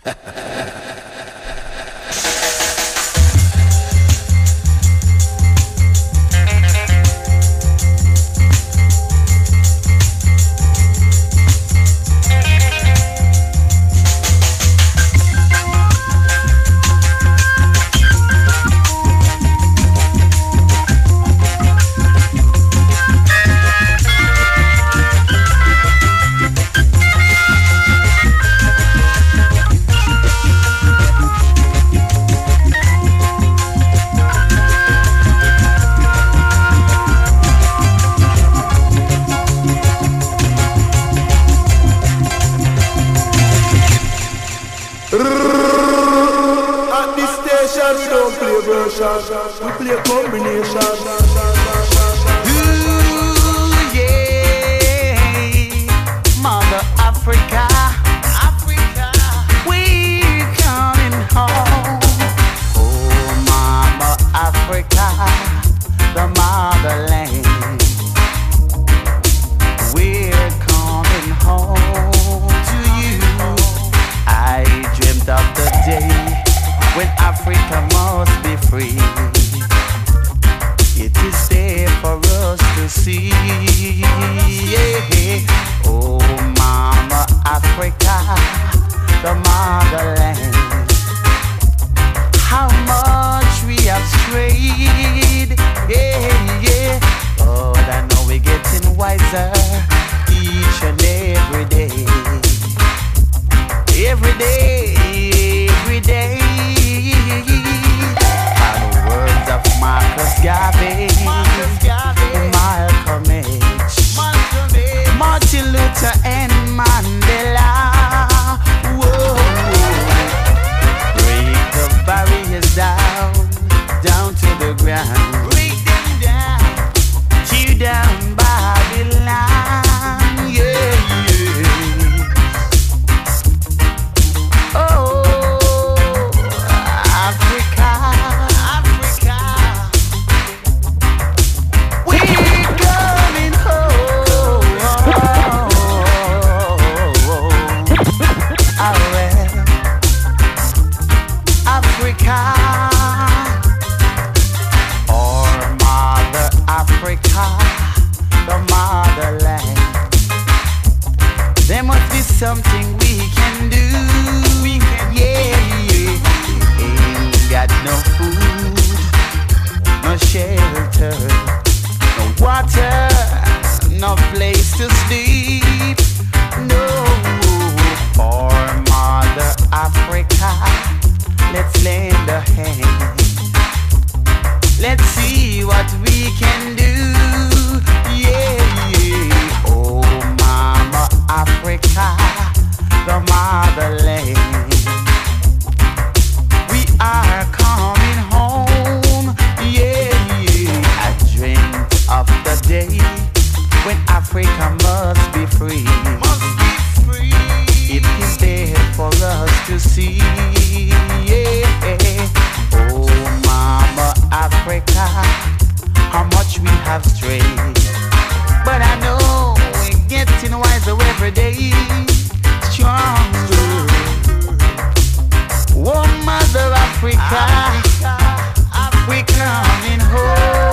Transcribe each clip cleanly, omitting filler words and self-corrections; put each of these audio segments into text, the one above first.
We play a combination. Ooh, yeah, Mother Africa, Africa, we're coming home. Oh, Mama Africa, the motherland, we're coming home to you. I dreamt of the day when Africa must be free. It is there for us to see. Yeah. Oh, Mama Africa, the motherland. How much we have strayed. Yeah, yeah. Oh, I know we're getting wiser each and every day. Every day, every day. Marcus Garvey, Malcolm X, Martin Luther and Mandela. Whoa, break the barriers down, down to the ground. Break them down, tear down Babylon. Yeah, yeah. Oh, Africa. Something we can do. We can, yeah, yeah. Ain't got no food, no shelter, no water, no place to sleep. No, for Mother Africa, let's lend a hand. Let's see what we can do. Yeah, yeah. Oh, Mama Africa, the motherland. We are coming home. Yeah, yeah. I dreamt of the day when Africa must be free. Must be free. It is there for us to see. Yeah. Oh, Mama Africa, how much we have strayed. But I know we're getting wiser every day. Stronger. Oh, Mother Africa, we're coming home.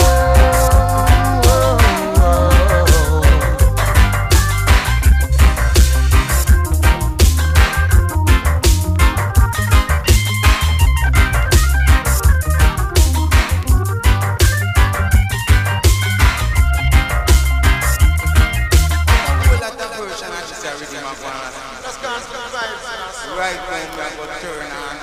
Right when we go turn on.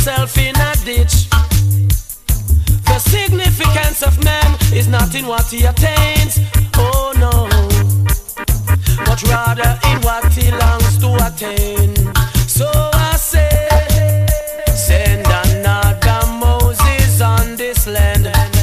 yourself in a ditch. The significance of man is not in what he attains, oh no, but rather in what he longs to attain. So I say, send another Moses on this land,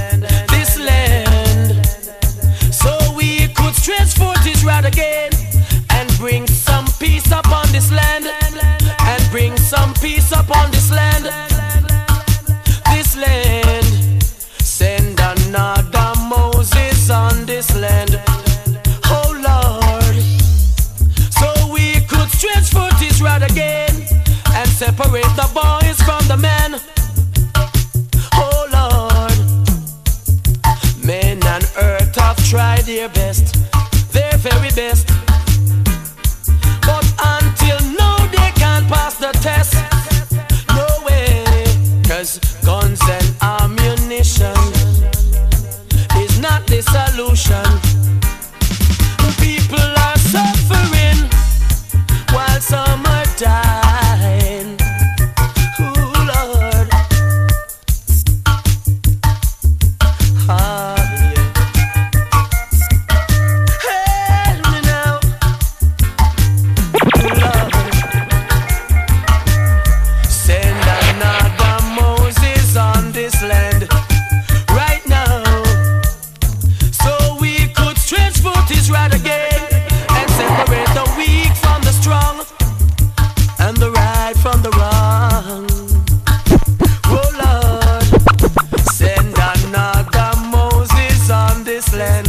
so we could stretch forth his rod again and bring some peace upon this land, and bring some peace upon this land, this land. Send another Moses on this land, oh Lord, so we could stretch forth his rod again and separate the boys from the men, oh Lord. Men and earth have tried their best, their very best, but until now they can't pass the test. No way, 'cause guns and ammunition is not the solution. People are suffering while some are dying. Ooh, Lord. Ah, yeah. Help me now. Ooh, Lord. Send another Moses on this land right now, so we could stretch forth his rod again and separate the weak from the strong and the right from the wrong. Oh Lord, send another Moses on this land,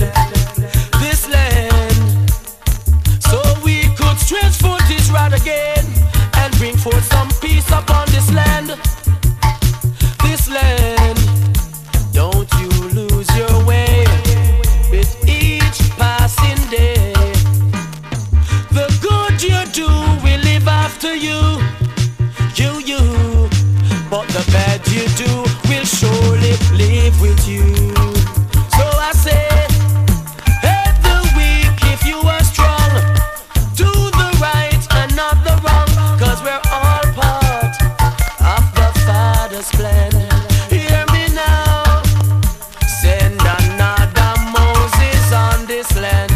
so we could stretch forth his rod again and bring forth some peace upon this land, this land. Don't you lose your way with each passing day. The good you do will live after you, but the bad you do will surely live with you. So I say, help the weak if you are strong, do the right and not the wrong, 'cause we're all part of the Father's plan. Hear me now, send another Moses on this land,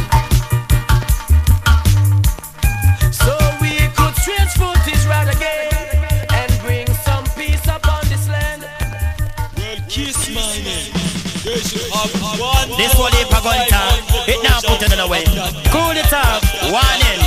so we could stretch forth his rod again and bring some peace upon this land. Well, kiss my name. They should have one. This one if I gun time, it now put it away. Cool it up, warning.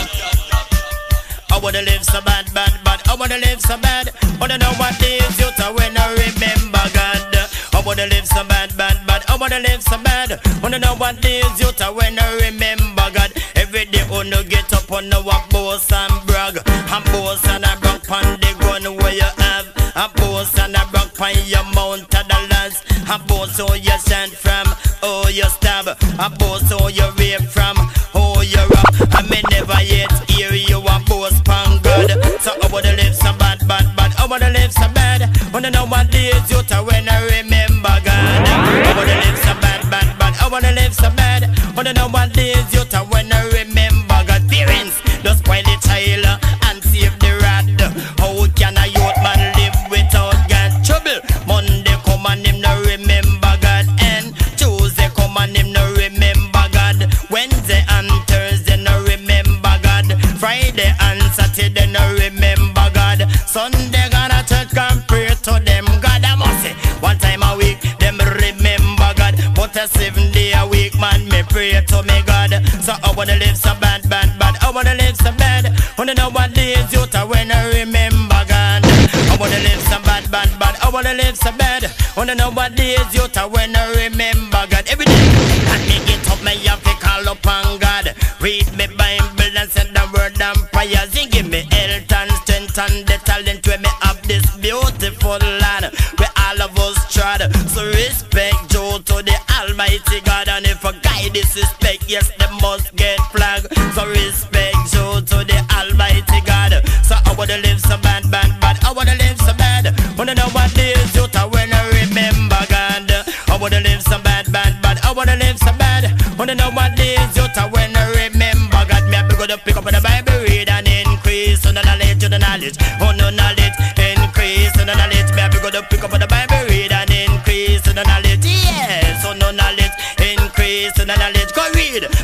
I wanna live so bad, bad, bad. I wanna live so bad. Wanna know what days you to when I remember God. I wanna live so bad, bad, bad. I wanna live so bad. Wanna know what days you to when I remember God. Every day wanna get up on the boss and brag. And boss and I brag on the gun where you have. And boss and I brag on your mount of the lands. And boss how you stand from, oh you stab. And boss how you rape from, oh you rap. I may never yet hear you a boast pan God. So I wanna live so bad, bad, bad. I wanna live so bad. Wanna know what days you to when I remember God. I wanna live so bad, bad, bad. I wanna live so bad. Wanna know what days you to when I remember God. Parents, just spoil the child and save the rod. How can a youth man live without God? Trouble. Monday come and him no remember God, and Tuesday come and him no remember God. Wednesday and Thursday no remember God. Friday and Saturday no remember God. Sunday gonna church and pray to them God. I must say one time a week them remember God, but a 7 day a week man me pray to me God. So I wanna live so bad, bad, bad. I wanna live so bad. Wanna know what days you to when I remember God. I wanna live so bad, bad, bad. I wanna live so bad. Wanna know what days you to when I remember God. Every day and me get up, me have to call upon God. Read me Bible and send the word and prayers. He give me health and strength and the talent where me have this beautiful land where all of us trod. So respect Joe to the Almighty God, and if a guy disrespect, yes, they must get flagged. So respect Joe to the Almighty God. So I wanna live so bad, bad, bad. I wanna live so bad. Wanna know what days you to when I remember God. I wanna live so bad, bad, bad. I wanna live so bad. Wanna know what days you to when I remember God. Me have to go to pick up the Bible, read and increase on the knowledge, to the knowledge. Oh no knowledge, increase on the knowledge. Me have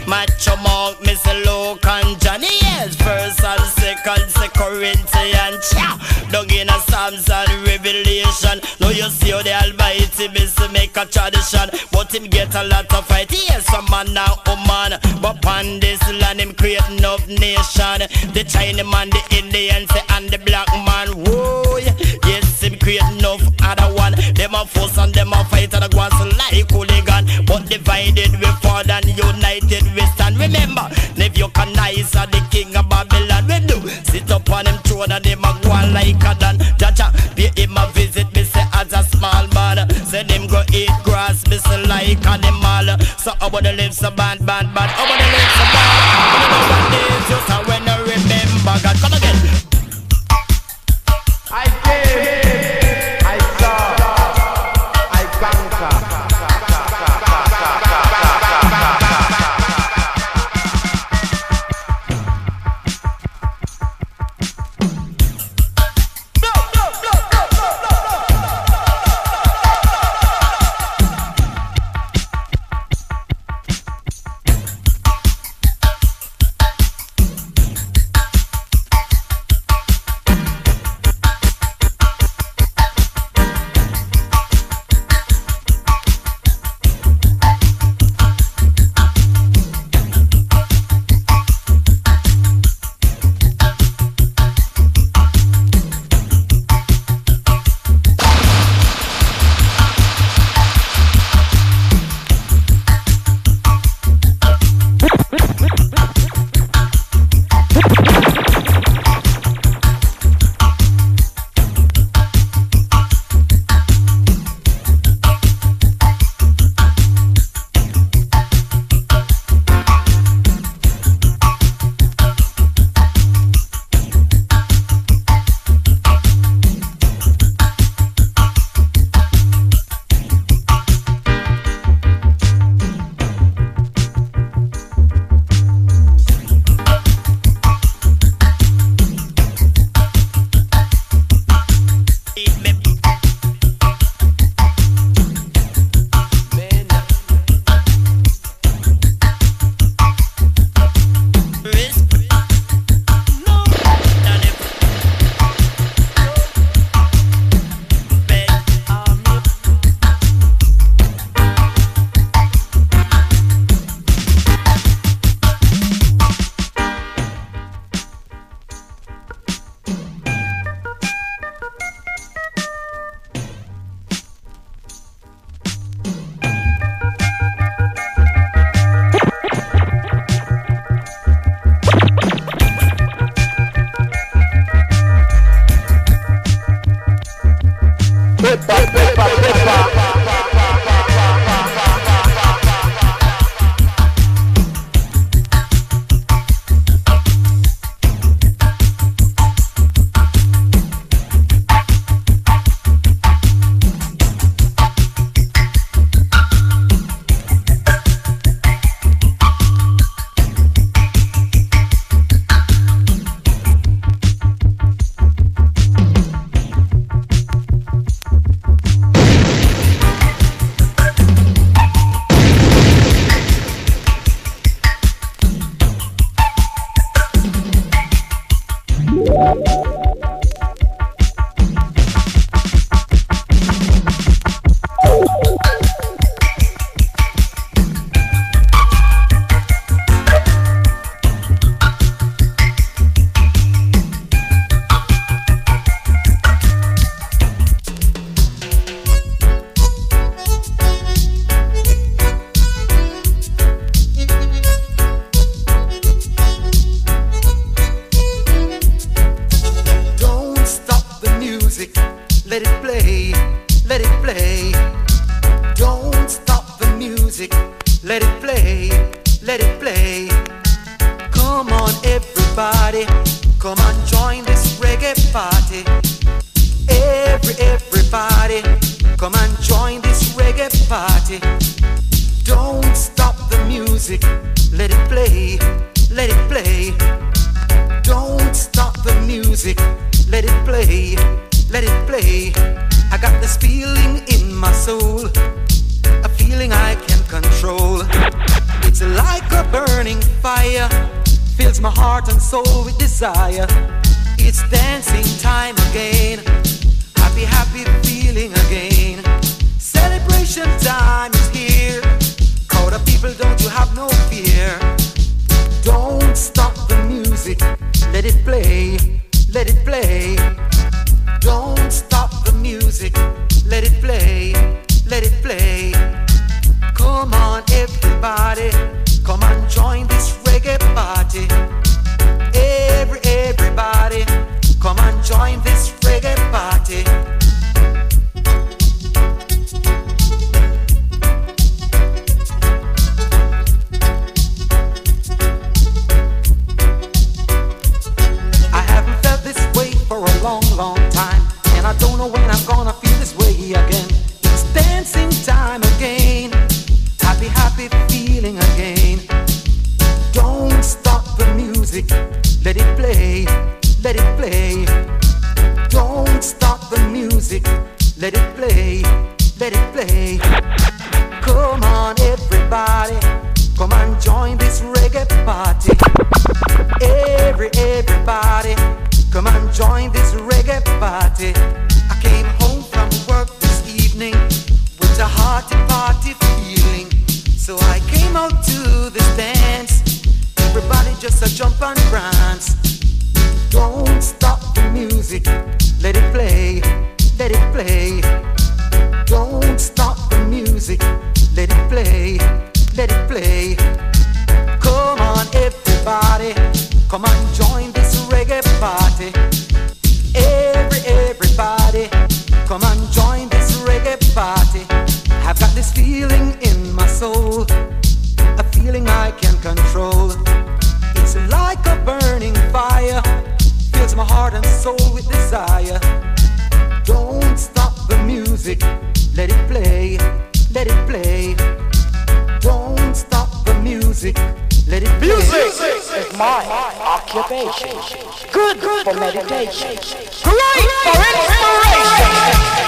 Macho Monk, Mr. Luke and Johnny. Yes, first and second, Corinthians. Dug in a Psalms and Revelation. Now you see how the Almighty Mr. make a tradition, but him get a lot of fight. Yes, some man and woman, but on this land him create enough nation. The Chinaman, the Indians, and the black man. Whoa, yes, him create enough other one. Them a fuss and them a fight and a go on like hooligan. But divided we fall and united we stand. Remember, Nebuchadnezzar the king of Babylon. We do sit up on him throne and him a go on like a dan. Jaja, pay him a visit, me say as a small man. Send him go eat grass, me say like animal. So I wanna live so bad. I wanna live so bad. I know what days just when I remember God. Come again. I came, I saw, I conquer. It's like a burning fire, fills my heart and soul with desire. It's dancing time again, happy, happy feeling again. Celebration time is here, crowd of people, don't you have no fear. Don't stop the music, let it play, let it play. Don't stop the music, let it play, let it play. Come on everybody, come and join this reggae party. Everybody, come and join this reggae party. I haven't felt this way for a long, long time, and I don't know when I'm gonna feel this way again. It's dancing time again, happy, happy feeling again. Don't stop the music, let it play, let it play. Don't stop the music, let it play, let it play. Come on everybody, come and join this reggae party. Everybody, come and join this reggae party. I came home from work this evening with a hearty party feeling, so I came out to this dance. Everybody just a jump and prance. Don't stop the music, let it play, let it play. Don't stop the music, let it play, let it play. Come on everybody, come and join this reggae party. Everybody, come and join this reggae party. I've got this feeling in my soul, a feeling I can't control. It's like a burning fire, fills my heart and soul with desire. Don't stop the music, let it play, let it play. Don't stop the music, let it play. Music is my occupation. Good for meditation. Great for inspiration.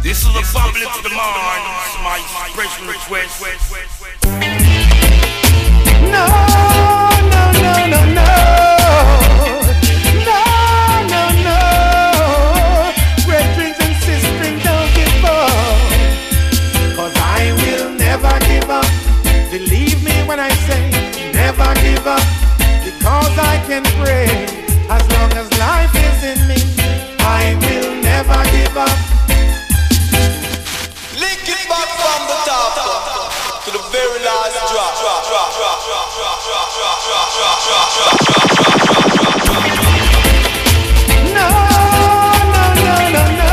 This is a public demand, it's my special request. No, no, no, no, no. No, no, no. Brethren and sisters, don't give up. 'Cause I will never give up. Believe me when I say never give up. Because I can pray as long as life is in me. I will never give up. Link it back from the top to the very last drop. No, no, no, no, no.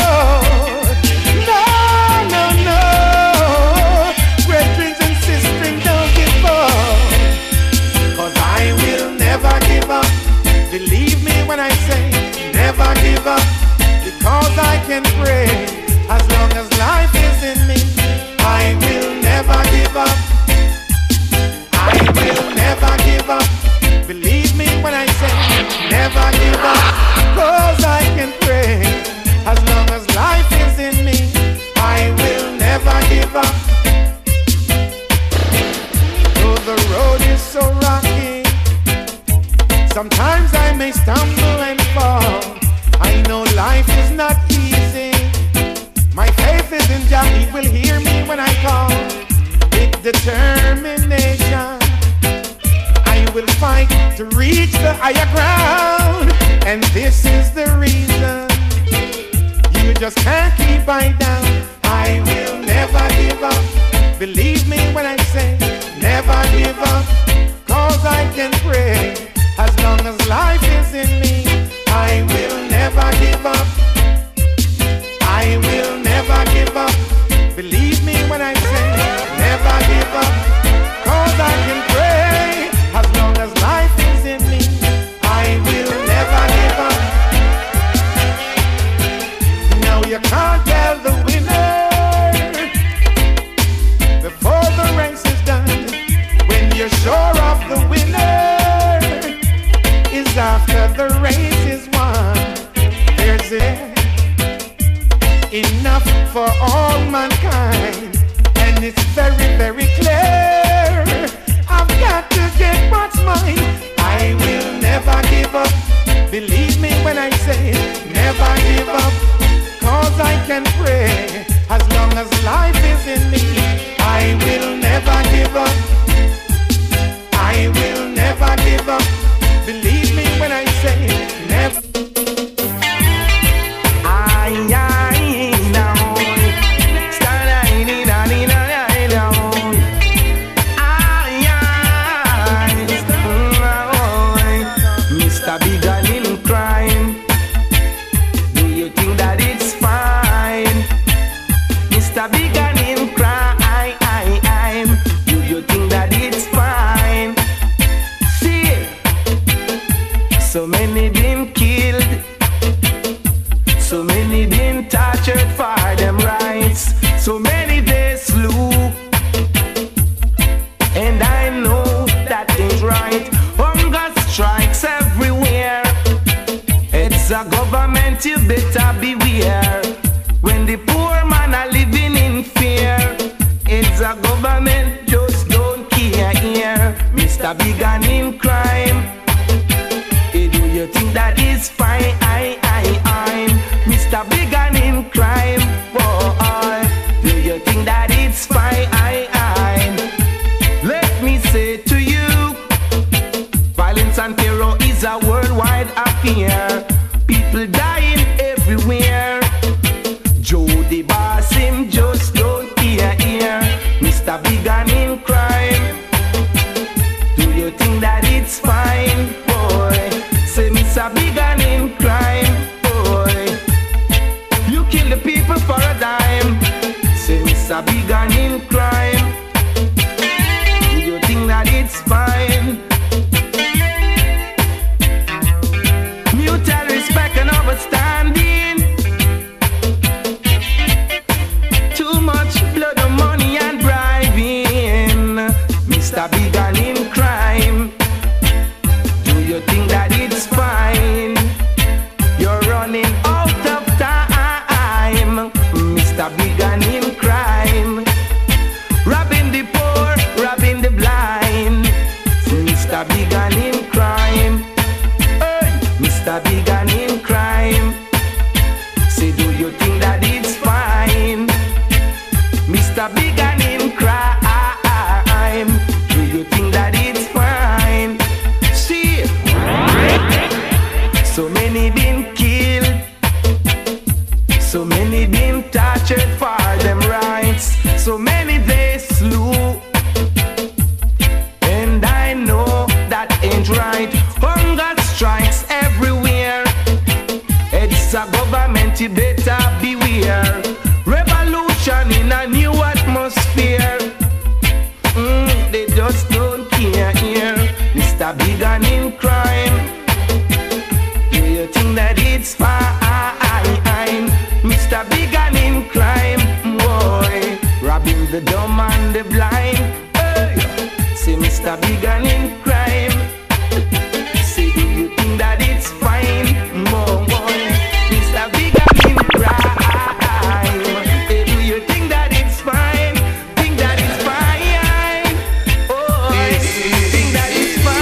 No, no, no. Brethren and sisters, don't give up. 'Cause I will never give up. Believe me when I say never give up. Because I can pray as long as life is in me. I will never give up. I will never give up. Believe me when I say never give up. 'Cause I can pray as long as life is in me. I will never give up. Though the road is so rocky, sometimes I may stumble and fall. I know life is not easy. My faith is in Jah, He will hear me when I call. With determination, I will fight to reach the higher ground. And this is the reason you just can't keep I down. I will never give up. Believe me when I say never give up. 'Cause I can pray as long as life is in me. I will never give up. I will never give up. Believe me when I say never give up. 'Cause I can pray as long as life is in me. I will never give up. No, you can't tell the winner before the race is done. When you're sure of the winner is after the race is won. There's enough for all mankind, and it's very, very clear. I've got to get what's mine. I will never give up. Believe me when I say never give up. 'Cause I can pray as long as life is in me. I will never give up. I will never give up. Believe me when I say never. Mr. Big Gun in crime, do you think that it's fine? Mr. Big Gun in crime, do you think that it's fine? See, so many been killed, so many been tortured for them rights, so many they slew, and I know that ain't right. Hunger strikes everywhere. It's a government, you better beware. When the poor man are living in fear, it's a government, just don't care here. Mr. Big Gun in crime, do you think that is fine? I'm Mr. Big Gun in crime, boy. Do you think that it's fine? Let me say to you, violence and terror is a worldwide affair. People dying everywhere. Jody Boss, him just don't care here. Mr. Big Gun in crime, do you think that it's fine, boy? Say Mr. Big Gun in crime, boy. You kill the people for a dime. Say Mr. Big Gun in crime, do you think that it's fine? Mutual respect and understanding. Too much blood, money and bribing. Mr. Big Gun in crime, do you think that it's fine? You're running out of time. Mr. Big and in crime, robbing the poor, robbing the blind. Mr. Big and in crime, hey, Mr. Big and in crime. Say, do you think that it's fine? Mr. Big and in crime, do you think that it's fine? See, so many been killed, so many been tortured for them rights, so many they slew, and I know that ain't right. Hunger strikes everywhere. It's a government, you better beware. Revolution in a new atmosphere. They just don't care here. Mr. Big and in crime, do you think that it's fine? Mr. Big and in crime, boy, robbing the dumb and the blind. Hey, say Mr. Big and in crime. Say, do you think that it's fine, boy? Mr. Big and in crime. Hey, do you think that it's fine? Think that it's fine? Oh, think that it's fine?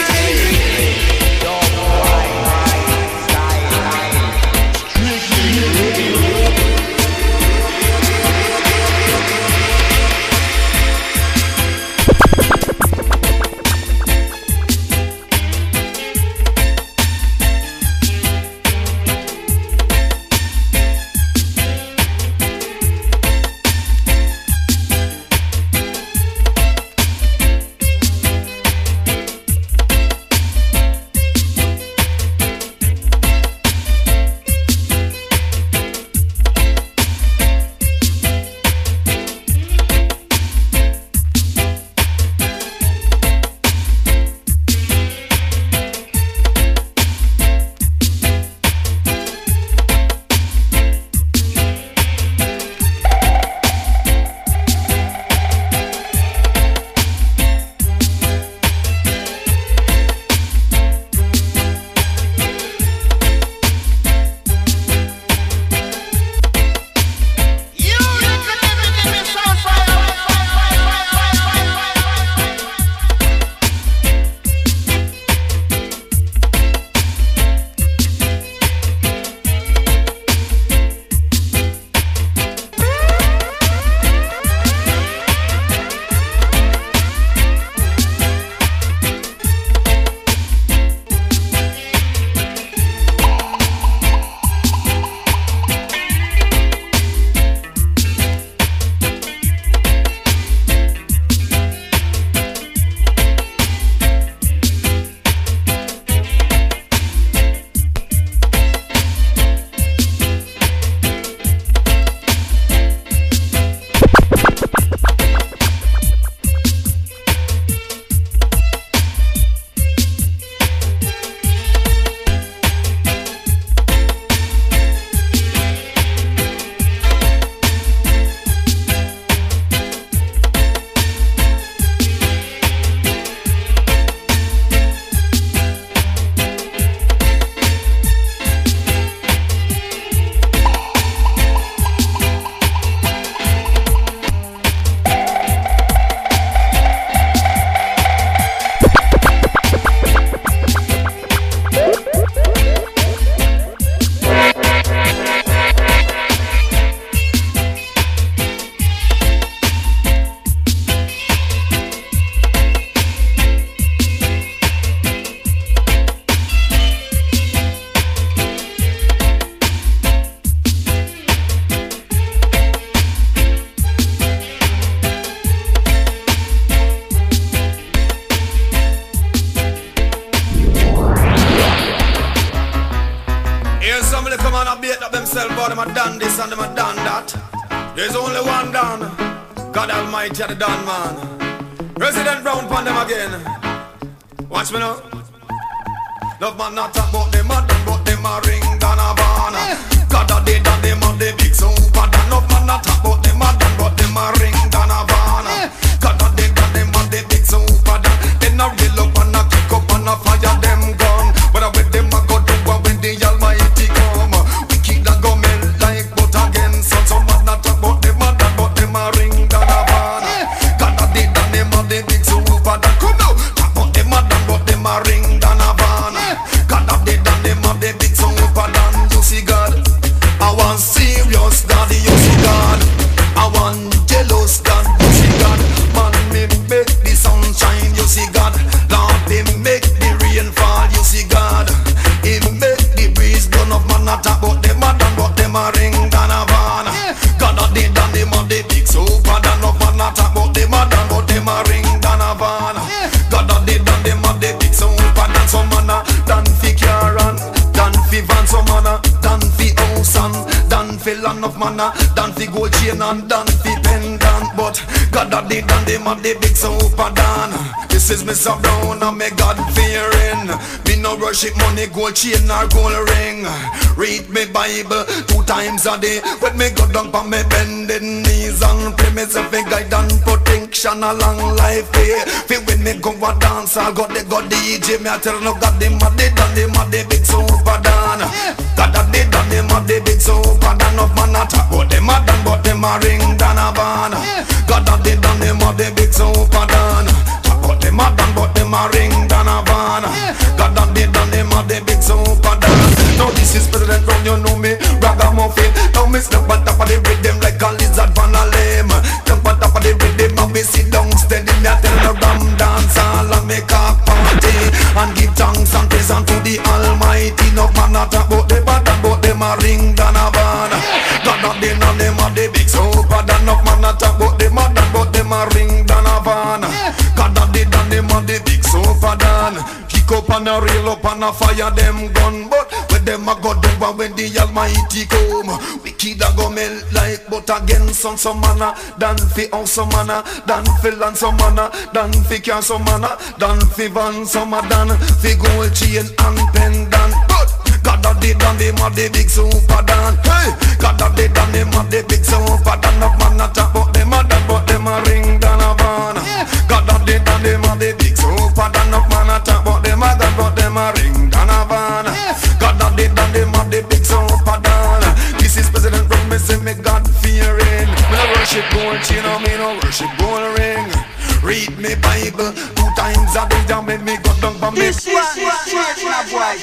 them a done this and them a done that. There's only one done, God Almighty the done man. President Brown pon them again. Watch me now. Love man not talk about them a done, but them a ring down a barn. God a dead and them a the big super done. Love man not talk about them a done, but them a ring down a barn. God a dead and them a the big super done. Then a real up and a kick up and a fire them gun. But I with them a go do when the Almighty come. We keep that go melt like but again. So some man not talk son, done fi land of manna, done fi gold chain and done fi pendant. But God a did and them a the big super dan. This is Mr. Brown and me God fearing. Me no worship money, gold chain or gold ring. Read me Bible 2 times a day. When me go down pa me bending knees and pray myself a guide and protection a long life day. Fi when me go a dance, I got the DJ. Me a tell no God them a did and them a the big super dan. God a did and them a the big super dan. Of man a talk but them a dan, but them a ring dan a ban. God a did and them a the big super dan. But them a dan, but them a ring dan a ban. God a did and them a the big super dan. Now this is President Brown, you know me, ragamuffin. Now me step on top of the rhythm like a lizard van a limb. Jump on top of the rhythm and we sit down steady. Me a tell the ram dance all and make a party and give thanks and praise unto the Almighty. No man a talk about the bad and but them a ring dan a ban. God a did and them a the big super dan. No man a talk about the mad and but them a ring dan a ban. God a did and them a the big super dan. Kick up and a rail up and a fire them gun. But when them a go do when the Almighty come, wicked a go melt like but again some manna. Dan fi house some manna, dan fi land some manna, dan fi car some manna, dan fi van some dan fi gold chain and pendant. But God a did and them a the big super dan. Hey, God a did and them a the big super dan. Of man a talk but them a dan, but them a ring dan a ban. God a did and them a the big super dan. Of man a talk but them a dan, but them a ring dan a ban. God a did and them a the big super dan. This is President Brown, me say me God fearing. Me no worship gold chain, me no worship gold ring. Read me Bible 2 times a day, and make me go down for me. This is my boy.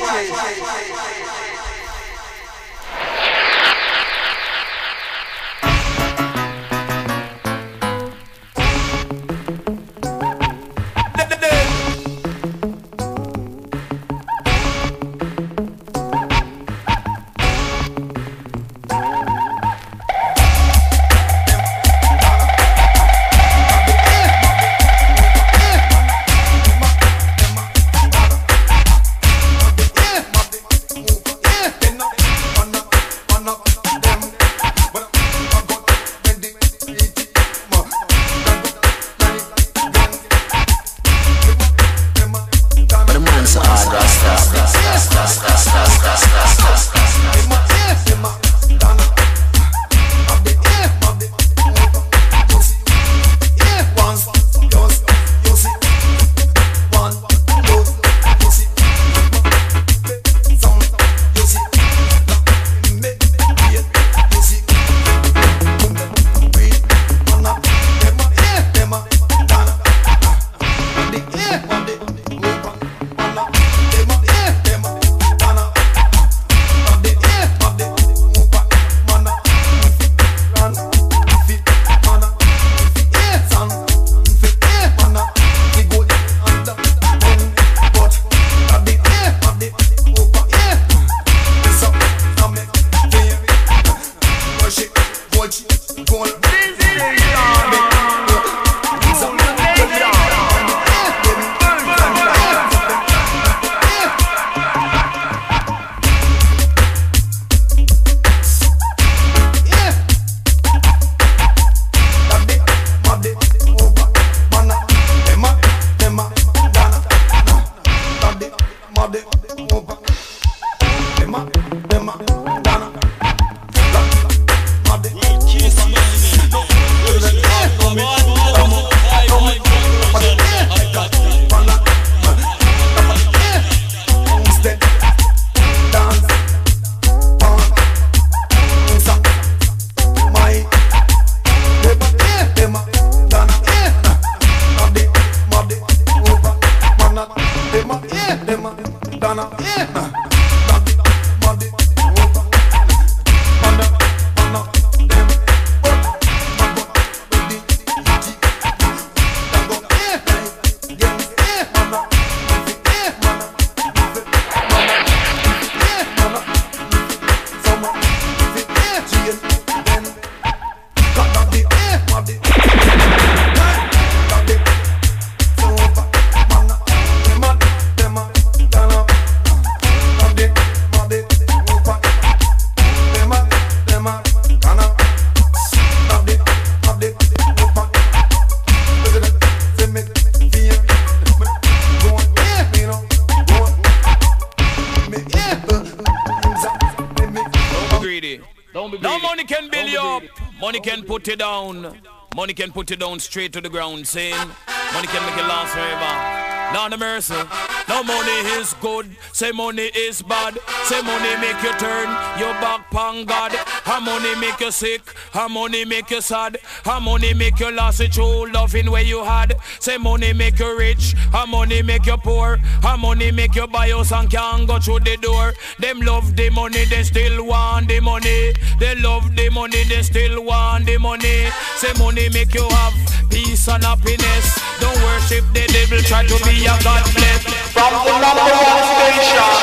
greedy. Now money can build you up. Money can put you down. Money can put you down straight to the ground, saying money can make you last forever. Now the mercy. Now money is good, say money is bad. Say money make you turn your back on God. How money make you sick, how money make you sad. How money make you lost the true loving where you had. Say money make you rich, how money make you poor. How money make you buy house and can't go through the door. Them love the money, they still want the money. They love the money, they still want the money. Say money make you have peace and happiness. Don't worship the devil, try to be a God blessed. From the number one station,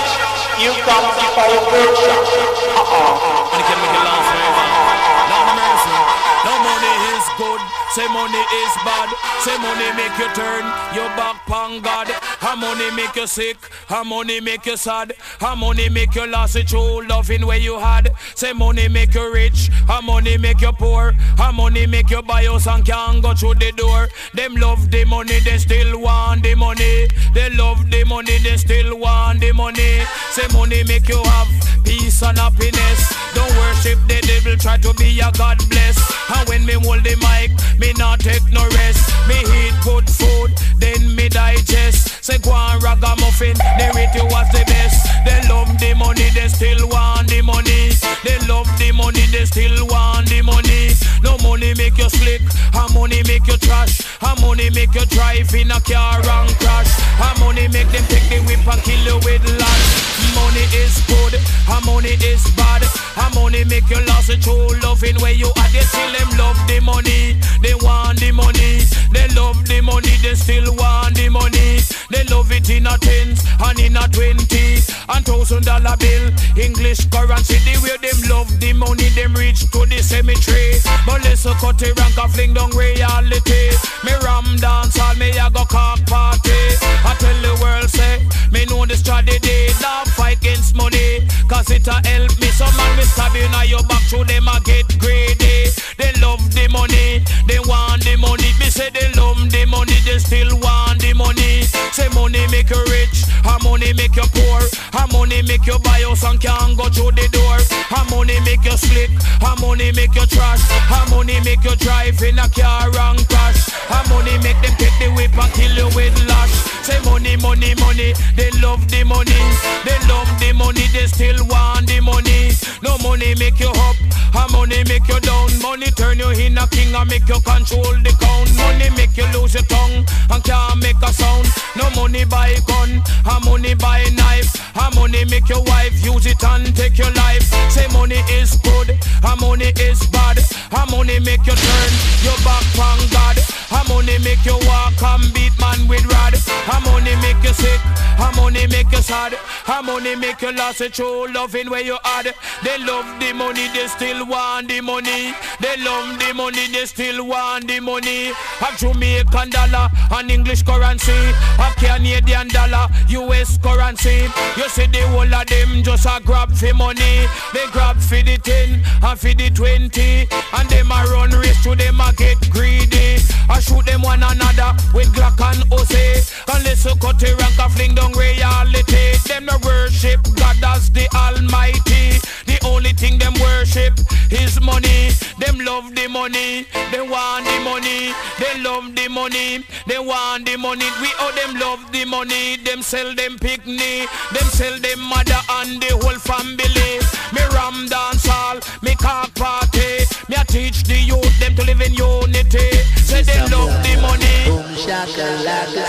you come to our worship. And it can make it last forever. Now the mercy. No money is good, say money is bad. Say money make you turn your back on God. How money make you sick, how money make you sad. How money make you lost the true loving where you had. Say money make you rich, how money make you poor. How money make you buy house and can't go through the door. Them love the money, they still want the money. They love the money, they still want the money. Say money make you have peace and happiness. Don't worship the devil, try to be a God bless. And when me hold the mic, me not take no rest. Me eat good food, then me digest. Say go and ragamuffin, they rate you as the best. They love the money, they still want the money. They love the money, they still want the money. No money make you slick, how money make you trash. How money make you drive in a car and crash. How money make them take the whip and kill you with lash. Money is good, how money is bad. How money make you lost the true loving where you are. They still them love the money, they want the money. They love the money, they still want the money. They love it in a tens and in a 20 and $1,000 bill. English currency, the way them love the money, them reach to the cemetery. But let's cut the rank and fling down reality. Me ram dance all, me a go cock party. I tell the world say, me know the strategy. Now fight against money, cause it a help me. Some man me stab in your back, through them a get greedy. They love the money, they want the money. Me say they love the money, they still want the money. Say money make you rich, how money make you poor. How money make you buy house and can't go through the door. How money make you slick, how money make you trash. How money make you drive in a car and crash. How money make them take the whip and kill you with lash. Say money, money, money, they love the money. They love the money, they still want the money. No money make you up, how money make you down. Money turn you in a king and make you control the count. Money make you lose your tongue and can't make a sound. No money buy gun, how money buy knife. How money make your wife use it and take your life. Say money is good, how money is bad. How money make you turn your back on God. How money make you walk and beat man with rod. How money make you sick, how money make you sad. How money make you lost the true loving where you had. They love the money, they still want the money. They love the money, they still want the money. Have Jamaican dollar and English currency. Have Canadian dollar, US currency. You see the whole of them just a grab for money. They grab for the 10 and for the 20. And them a run race to them a get greedy. I shoot them one another with Glock and Uzi. Unless you cut the rank and fling down reality. Them no worship God as the Almighty. The only thing them worship is money. Them love the money, they want the money. They love the money, they want the money. We owe them love the money. Them sell them picnic, them sell them mother and the whole family. Me ram dance all, me cock party. Me a teach the youth them to live in unity. Say they love the money. Boom shakalaka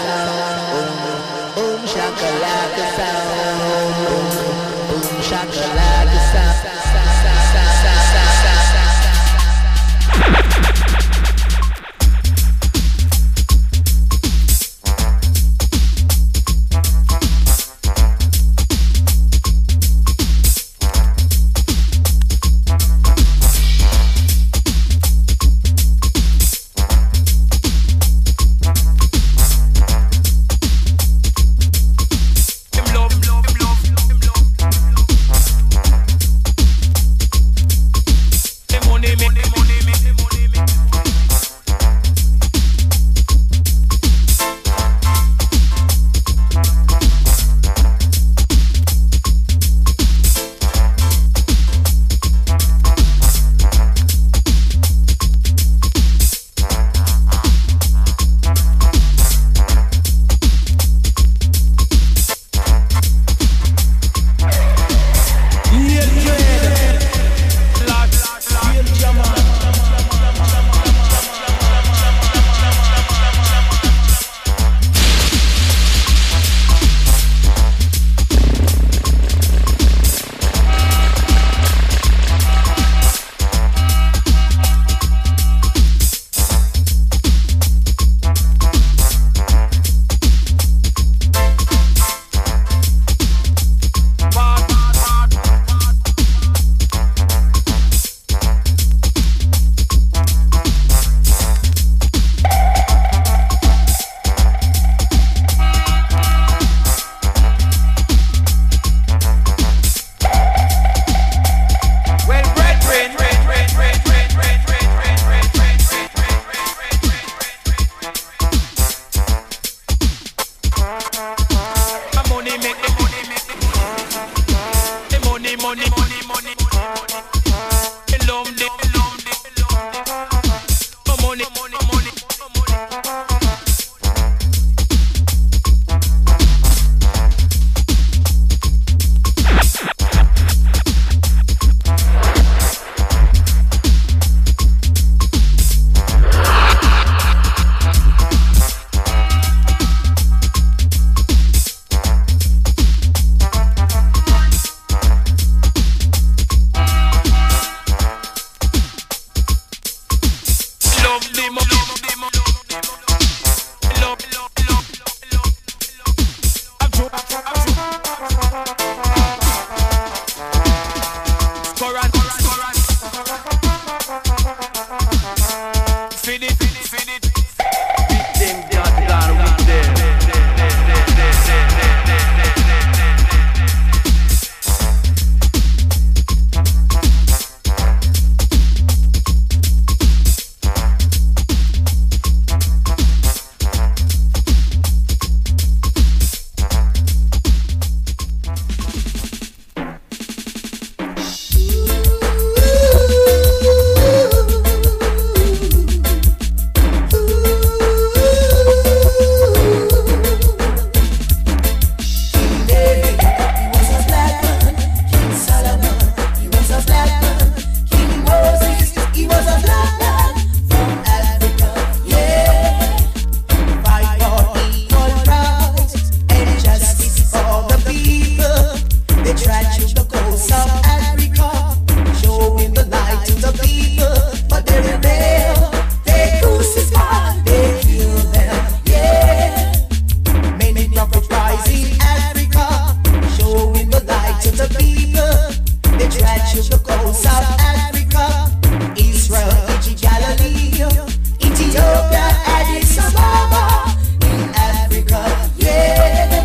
sound. Boom shakalaka sound. Boom shakalaka sound. the coast of Africa, Israel, Egypt, Galilee, Ethiopia, Addis Ababa, in Africa, yeah.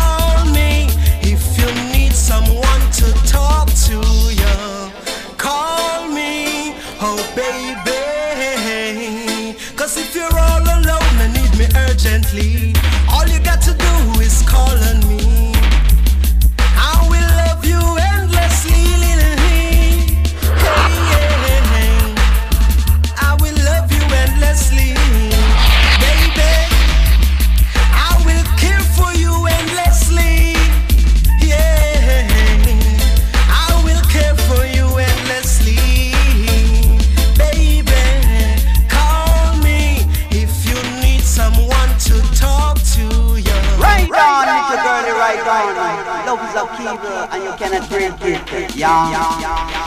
Call baby. Cause if you're all alone and need me urgently, all you got to do is call on me. I will love you endlessly. Hey, I will love you endlessly, baby. I will care for you endlessly. Yeah, I will care for you endlessly, baby. Call me if you need someone to talk to you. Right on, little girlie, right on. Love is a key, and you cannot break it. Yeah.